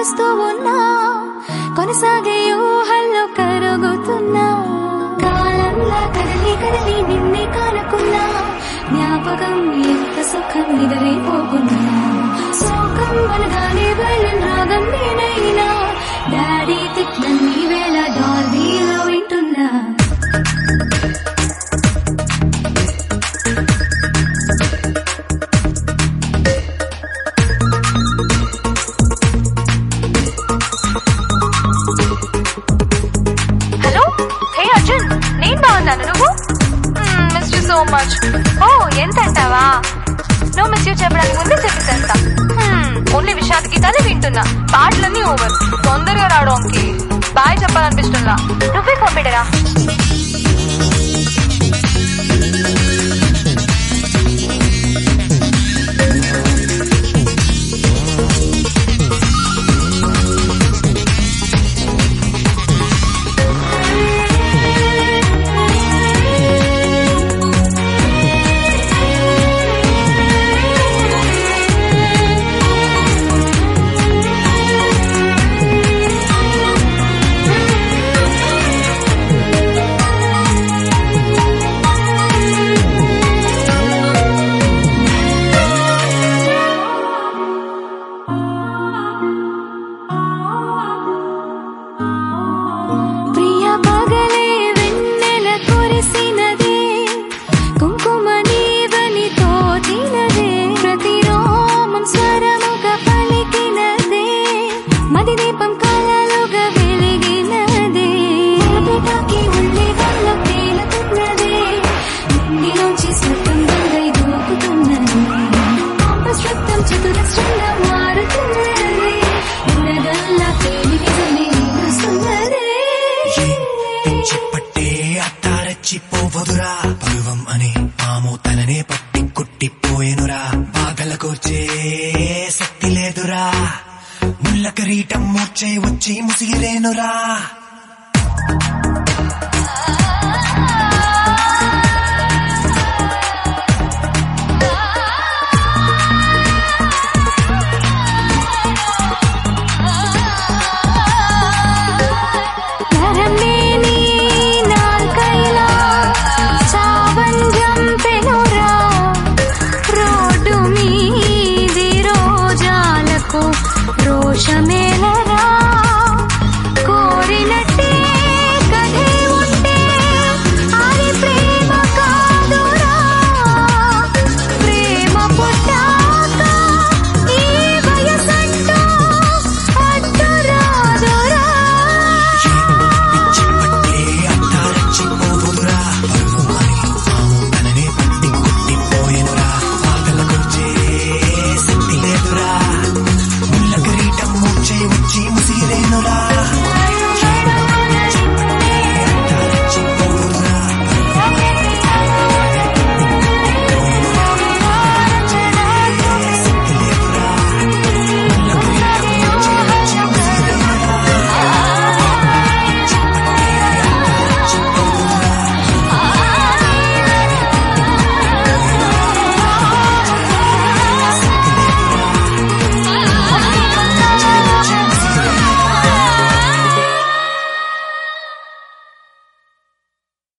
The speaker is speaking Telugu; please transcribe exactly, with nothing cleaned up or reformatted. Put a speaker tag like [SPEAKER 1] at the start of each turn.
[SPEAKER 1] మారుస్తూ ఉన్నా కొనసాగే ఊహల్లో కరుగుతున్నా కాలంలా కదలి కదలి నిన్నే కానుకున్నా జ్ఞాపకం ఎంత సుఖం నిద్రైపోకున్నా సుఖం అనగానే వెళ్ళిన రాగం నేనైనా డాడీ తిట్లన్నీ వేళ డాల్బీలో వింటున్నా
[SPEAKER 2] నువ్వు మిస్ యూ సో మచ్. ఓ ఎంత అంటావా? నువ్వు మిస్ యూ చెప్పడానికి ముందే చెప్పేసేస్తా. ఓన్లీ విషాద్ గీతాలే వింటున్నా, పాటలన్నీ ఓవర్. తొందరగా రావడానికి బాయ్ చెప్పాలనిపిస్తున్నా. నువ్వే ఫోన్ పెట్టరా.
[SPEAKER 3] పోవదురా పరువం అనే ఆమో తననే పట్టి కుట్టిపోయేనురా బాధల కోర్చే శక్తి లేదురా ముళ్ళ కిరీటం మూర్చే వచ్చి ముసిగిరేనురా.